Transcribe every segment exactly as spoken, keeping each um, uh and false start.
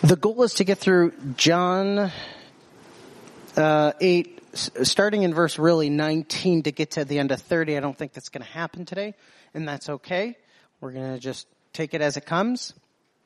The goal is to get through John uh, eight, starting in verse really nineteen to get to the end of thirty. I don't think that's going to happen today, and that's okay. We're going to just take it as it comes.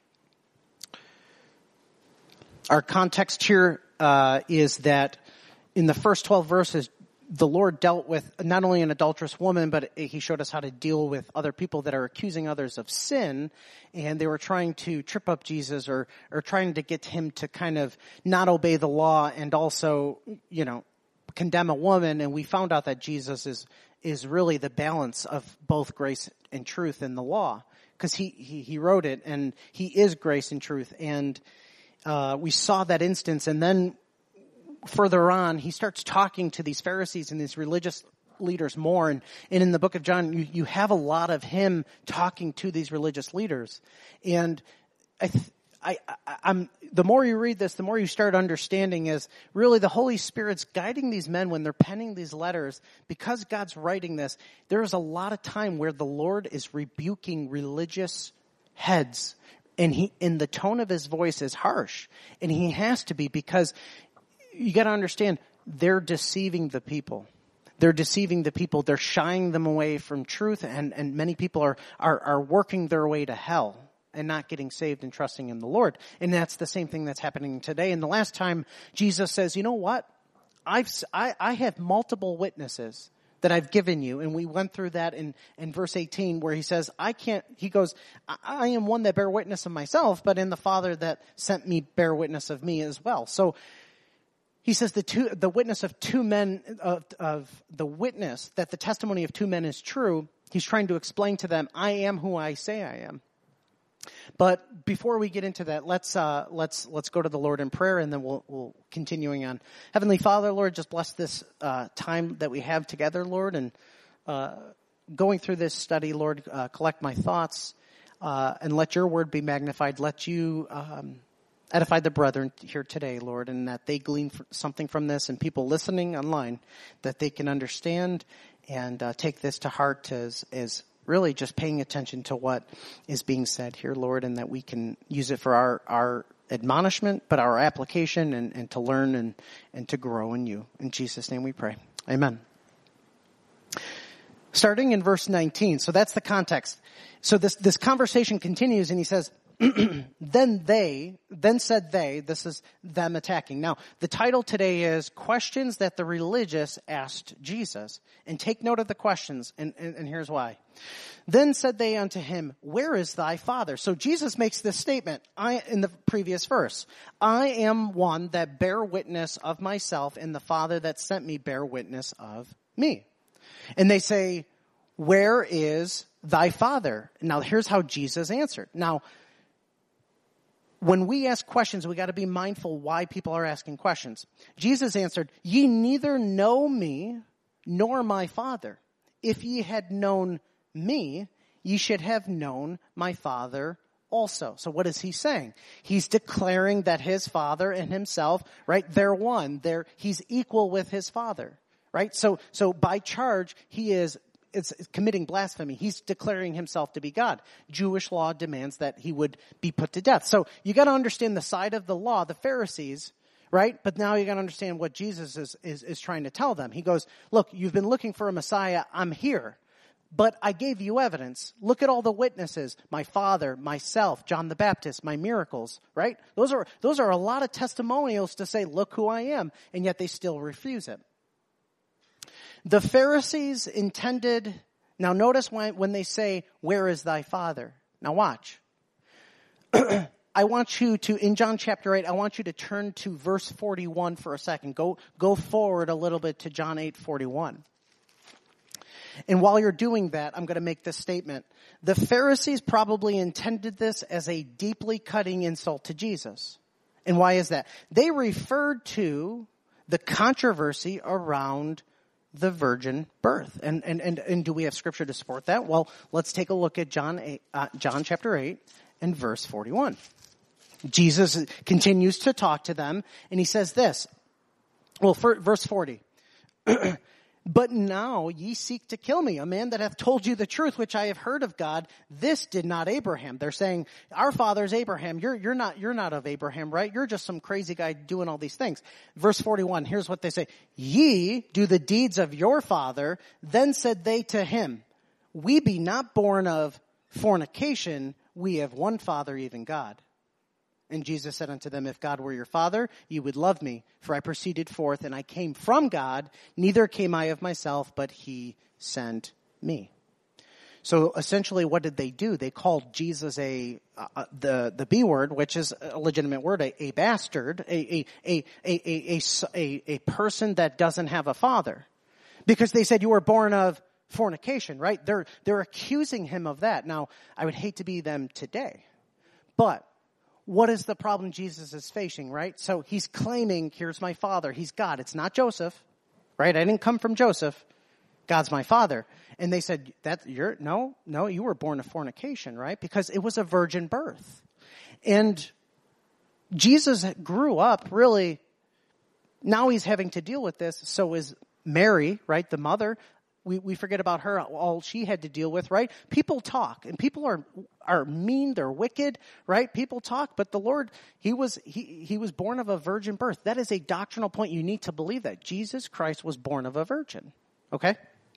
Our context here uh, is that in the first twelve verses, the Lord dealt with not only an adulterous woman, but he showed us how to deal with other people that are accusing others of sin. And they were trying to trip up Jesus or, or trying to get him to kind of not obey the law and also, you know, condemn a woman. And we found out that Jesus is, is really the balance of both grace and truth in the law. Because he, he, he wrote it and he is grace and truth. And, uh, we saw that instance. And then further on, he starts talking to these Pharisees and these religious leaders more. And, and in the book of John, you, you have a lot of him talking to these religious leaders. And I, th- I, I, I'm, the more you read this, the more you start understanding is really the Holy Spirit's guiding these men when they're penning these letters. Because God's writing this, there is a lot of time where the Lord is rebuking religious heads. And he, and the tone of his voice is harsh. And he has to be, because you got to understand, they're deceiving the people. They're deceiving the people. They're shying them away from truth, and, and many people are, are, are working their way to hell and not getting saved and trusting in the Lord. And that's the same thing that's happening today. And the last time Jesus says, you know what? I've, I, I have multiple witnesses that I've given you. And we went through that in, in verse eighteen where he says, I can't, he goes, I, I am one that bear witness of myself, but in the Father that sent me bear witness of me as well. So he says the two, the witness of two men, of, of the witness that the testimony of two men is true. He's trying to explain to them, I am who I say I am. But before we get into that, let's uh, let's let's go to the Lord in prayer, and then we'll we'll continuing on. Heavenly Father, Lord, just bless this uh, time that we have together, Lord, and uh, going through this study, Lord, uh, collect my thoughts, uh, and let your word be magnified. Let you Um, edify the brethren here today, Lord, and that they glean something from this, and people listening online, that they can understand and uh, take this to heart as, as really just paying attention to what is being said here, Lord, and that we can use it for our, our admonishment, but our application and, and to learn and, and to grow in you. In Jesus' name we pray. Amen. Starting in verse nineteen, so that's the context. So this, this conversation continues, and he says, then they, then said they, this is them attacking. Now, the title today is Questions That the Religious Asked Jesus. And take note of the questions, and, and, and here's why. Then said they unto him, where is thy Father? So Jesus makes this statement I, in the previous verse. I am one that bear witness of myself, and the Father that sent me bear witness of me. And they say, where is thy Father? Now, here's how Jesus answered. Now, when we ask questions, we got to be mindful why people are asking questions. Jesus answered, ye neither know me nor my Father. If ye had known me, ye should have known my Father also. So what is he saying? He's declaring that his Father and himself, right, they're one. They're, he's equal with his Father, right? So, so by charge, he is It's committing blasphemy. He's declaring himself to be God. Jewish law demands that he would be put to death. So you got to understand the side of the law, the Pharisees, right? But now you got to understand what Jesus is, is, is trying to tell them. He goes, look, you've been looking for a Messiah. I'm here. But I gave you evidence. Look at all the witnesses. My Father, myself, John the Baptist, my miracles, right? Those are, those are a lot of testimonials to say, look who I am. And yet they still refuse it. The Pharisees intended, now notice when, when they say, where is thy Father? Now watch. I want you to, in John chapter eight, I want you to turn to verse forty-one for a second. Go, go forward a little bit to John eight forty-one. And while you're doing that, I'm going to make this statement. The Pharisees probably intended this as a deeply cutting insult to Jesus. And why is that? They referred to the controversy around the virgin birth. And, and, and, and do we have scripture to support that? Well, let's take a look at John eight, uh, John chapter eight and verse forty-one. Jesus continues to talk to them, and he says this. Well, for, verse forty. But now ye seek to kill me, a man that hath told you the truth, which I have heard of God. This did not Abraham. They're saying, our father's Abraham. You're, you're not, you're not of Abraham, right? You're just some crazy guy doing all these things. Verse forty-one, here's what they say. Ye do the deeds of your father. Then said they to him, we be not born of fornication. We have one Father, even God. And Jesus said unto them, if God were your father, you would love me, for I proceeded forth and I came from God, neither came I of myself, but he sent me. So essentially what did they do? They called Jesus a, uh, the, the B word, which is a legitimate word, a, a bastard, a, a, a, a, a, a, a person that doesn't have a father. Because they said you were born of fornication, right? They're, they're accusing him of that. Now, I would hate to be them today, but what is the problem Jesus is facing, right? So he's claiming, here's my father. He's God. It's not Joseph, right? I didn't come from Joseph. God's my father. And they said, that you're, no, no, you were born of fornication, right? Because it was a virgin birth. And Jesus grew up really, now he's having to deal with this. So is Mary, right? The mother. We, we forget about her, all she had to deal with, right? People talk, and people are are mean, they're wicked, right? People talk, but the Lord, he was he he was born of a virgin birth. That is a doctrinal point. You need to believe that. Jesus Christ was born of a virgin, okay?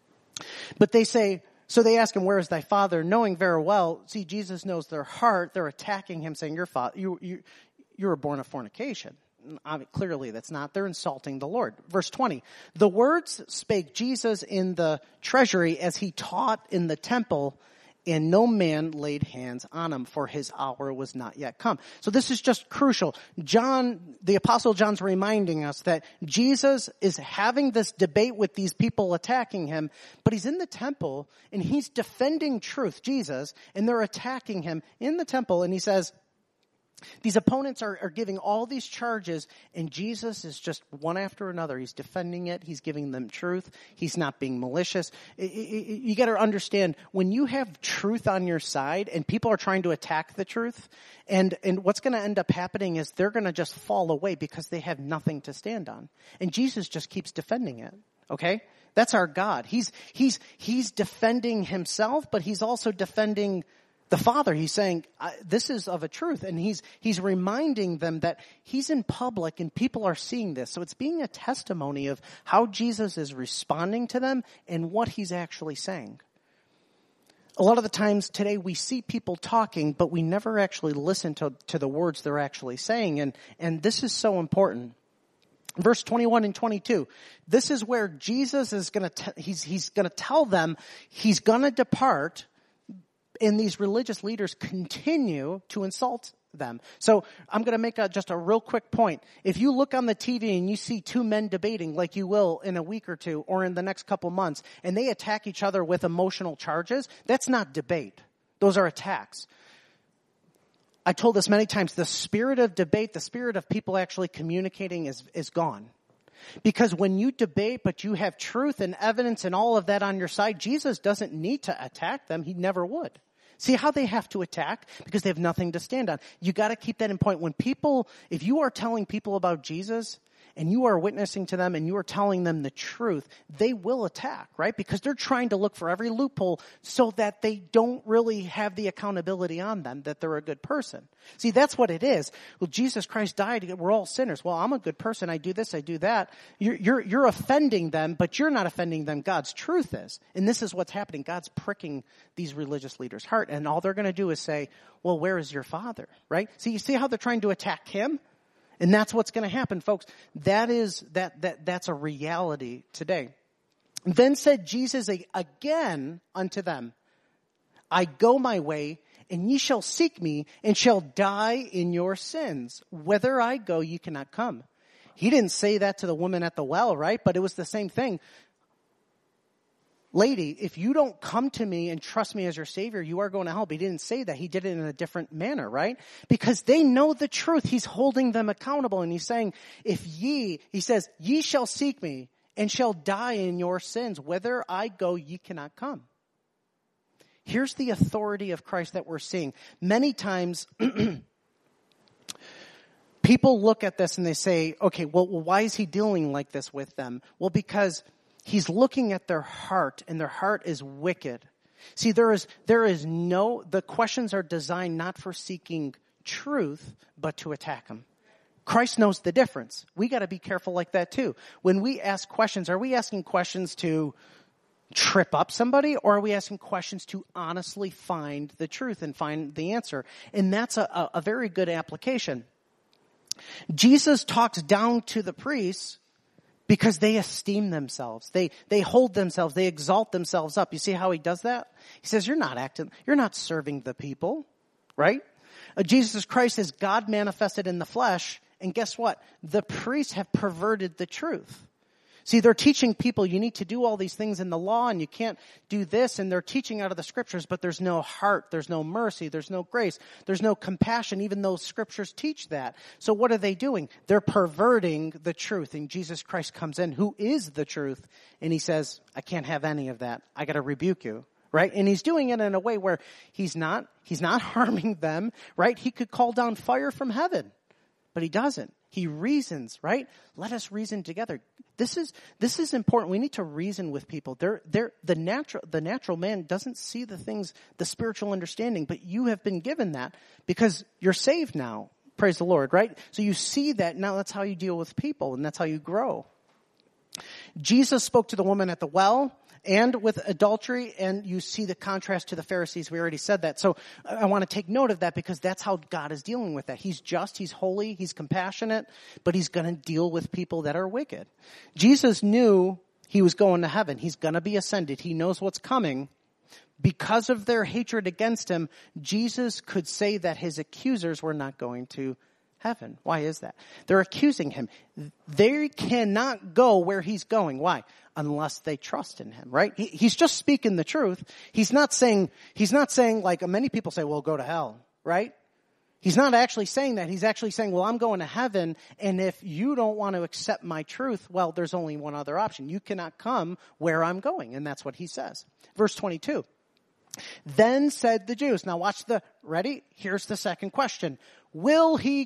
But they say, so they ask him, where is thy father? Knowing very well, see, Jesus knows their heart. They're attacking him, saying, your father, you, you, you were born of fornication. I mean, clearly that's not. They're insulting the Lord. Verse twenty, the words spake Jesus in the treasury as he taught in the temple, and no man laid hands on him, for his hour was not yet come. So this is just crucial. John, the Apostle John's reminding us that Jesus is having this debate with these people attacking him, but he's in the temple and he's defending truth, Jesus, and they're attacking him in the temple, and he says, these opponents are, are giving all these charges, and Jesus is just one after another. He's defending it. He's giving them truth. He's not being malicious. It, it, you got to understand, when you have truth on your side and people are trying to attack the truth, and, and what's going to end up happening is they're going to just fall away because they have nothing to stand on. And Jesus just keeps defending it, okay? That's our God. He's, he's, he's defending himself, but he's also defending the Father. He's saying, this is of a truth. And he's, he's reminding them that he's in public and people are seeing this. So it's being a testimony of how Jesus is responding to them and what he's actually saying. A lot of the times today we see people talking, but we never actually listen to, to the words they're actually saying. And, and this is so important. Verse twenty-one and twenty-two. This is where Jesus is going to, he's, he's going to tell them he's going to depart. And these religious leaders continue to insult them. So I'm going to make a, just a real quick point. If you look on the T V and you see two men debating, like you will in a week or two or in the next couple months, and they attack each other with emotional charges, that's not debate. Those are attacks. I told this many times, the spirit of debate, the spirit of people actually communicating is, is gone. Because when you debate, but you have truth and evidence and all of that on your side, Jesus doesn't need to attack them. He never would. See how they have to attack? Because they have nothing to stand on. You got to keep that in point. When people, if you are telling people about Jesus and you are witnessing to them and you are telling them the truth, they will attack, right? Because they're trying to look for every loophole so that they don't really have the accountability on them that they're a good person. See, that's what it is. Well, Jesus Christ died. We're all sinners. Well, I'm a good person. I do this. I do that. You're, you're, you're offending them, but you're not offending them. God's truth is. And this is what's happening. God's pricking these religious leaders' heart. And all they're going to do is say, well, where is your father? Right? See, you see how they're trying to attack him? And that's what's going to happen, folks. That is, that, that, that's a reality today. Then said Jesus again unto them, I go my way, and ye shall seek me, and shall die in your sins. Whither I go, ye cannot come. He didn't say that to the woman at the well, right? But it was the same thing. Lady, if you don't come to me and trust me as your Savior, you are going to hell. But he didn't say that. He did it in a different manner, right? Because they know the truth. He's holding them accountable. And he's saying, if ye, he says, ye shall seek me and shall die in your sins. Whither I go, ye cannot come. Here's the authority of Christ that we're seeing. Many times, people look at this and they say, okay, well, why is he dealing like this with them? Well, because he's looking at their heart, and their heart is wicked. See, there is, there is no, the questions are designed not for seeking truth, but to attack him. Christ knows the difference. We got to be careful like that too. When we ask questions, are we asking questions to trip up somebody, or are we asking questions to honestly find the truth and find the answer? And that's a, a, a very good application. Jesus talks down to the priests because they esteem themselves. They, they hold themselves. They exalt themselves up. You see how he does that? He says, you're not acting, you're not serving the people, right? Uh, Jesus Christ is God manifested in the flesh. And guess what? The priests have perverted the truth. See, they're teaching people you need to do all these things in the law and you can't do this, and they're teaching out of the scriptures, but there's no heart, there's no mercy, there's no grace, there's no compassion, even though scriptures teach that. So what are they doing? They're perverting the truth, and Jesus Christ comes in, who is the truth, and he says, I can't have any of that. I got to rebuke you. Right? And he's doing it in a way where he's not, he's not harming them, right? He could call down fire from heaven, but he doesn't. He reasons, right? Let us reason together. This is, this is important. We need to reason with people. They're, they're, the natural, the natural man doesn't see the things, the spiritual understanding, but you have been given that because you're saved now. Praise the Lord, right? So you see that now. That's how you deal with people, and that's how you grow. Jesus spoke to the woman at the well and with adultery, and you see the contrast to the Pharisees. We already said that. So I want to take note of that because that's how God is dealing with that. He's just, he's holy, he's compassionate, but he's going to deal with people that are wicked. Jesus knew he was going to heaven. He's going to be ascended. He knows what's coming. Because of their hatred against him, Jesus could say that his accusers were not going to heaven. Why is that? They're accusing him. They cannot go where he's going. Why? Unless they trust in him, right? He, he's just speaking the truth. He's not saying, he's not saying like many people say, well, go to hell, right? He's not actually saying that. He's actually saying, well, I'm going to heaven, and if you don't want to accept my truth, well, there's only one other option. You cannot come where I'm going, and that's what he says. Verse twenty-two. Then said the Jews. Now watch the, ready? Here's the second question. Will he